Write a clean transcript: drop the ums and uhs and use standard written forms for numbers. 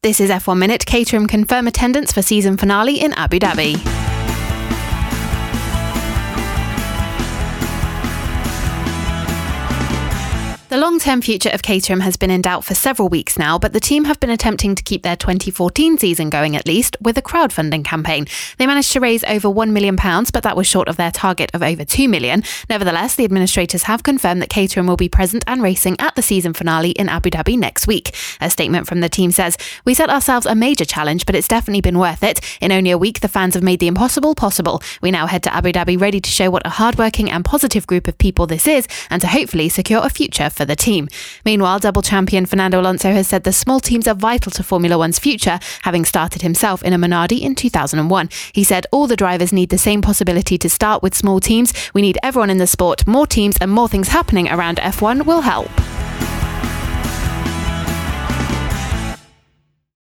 This is F1 Minute. Caterham confirm attendance for season finale in Abu Dhabi. The long-term future of Caterham has been in doubt for several weeks now, but the team have been attempting to keep their 2014 season going at least with a crowdfunding campaign. They managed to raise over £1 million, but that was short of their target of over £2 million. Nevertheless, the administrators have confirmed that Caterham will be present and racing at the season finale in Abu Dhabi next week. A statement from the team says, "We set ourselves a major challenge, but it's definitely been worth it. In only a week, the fans have made the impossible possible. We now head to Abu Dhabi ready to show what a hardworking and positive group of people this is, and to hopefully secure a future for the team." Meanwhile, double champion Fernando Alonso has said the small teams are vital to Formula One's future, having started himself in a Minardi in 2001. He said, "All the drivers need the same possibility to start with small teams. We need everyone in the sport. More teams and more things happening around F1 will help."